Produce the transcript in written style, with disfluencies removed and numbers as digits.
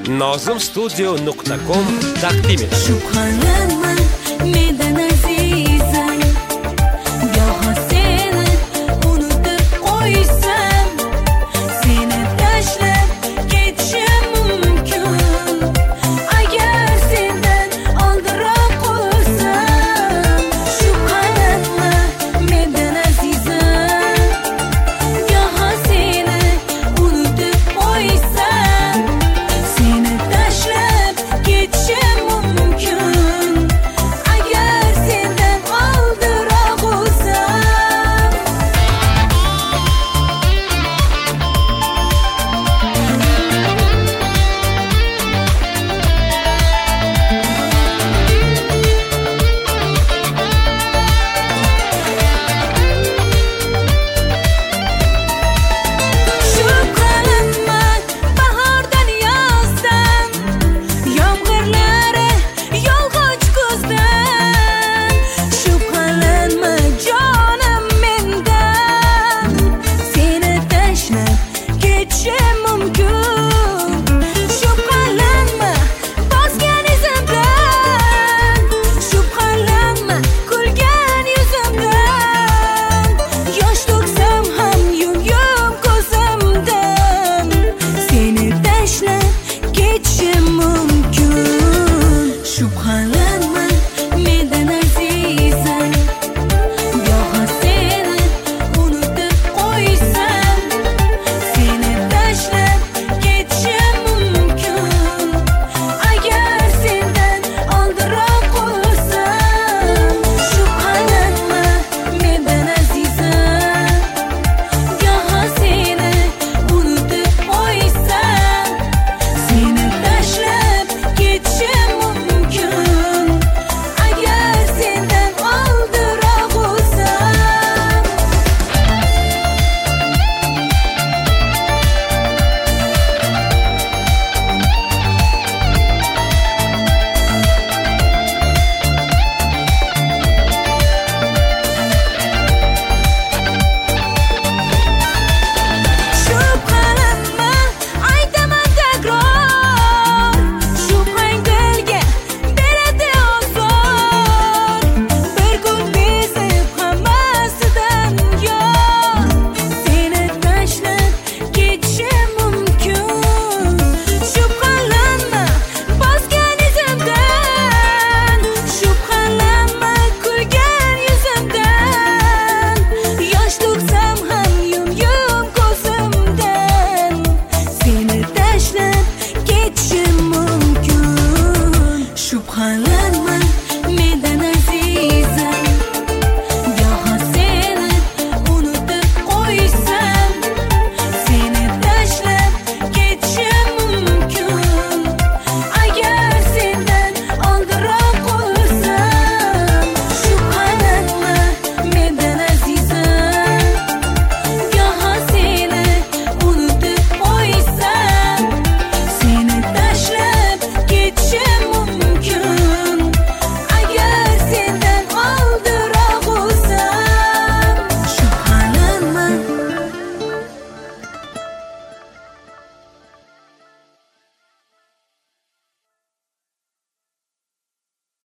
nozimstudio.com taqdim etadi. Shubhalanma mendan azizim, goho seni unutib qo'ysam, seni tashlab ketishim mumkin. Agar sendan oldiroq qolsam, shubhalanma mendan azizim, goho seni unutib qo'ysam, seni tashlab ketishim mumkin. Agar sendan oldiroq bo'lsam. Shubhalanma bahordan yozdan, yomg'irlari yog'och kuzdan. Shubhalanma jonim mendan, seni tashlab ketishim mumkin.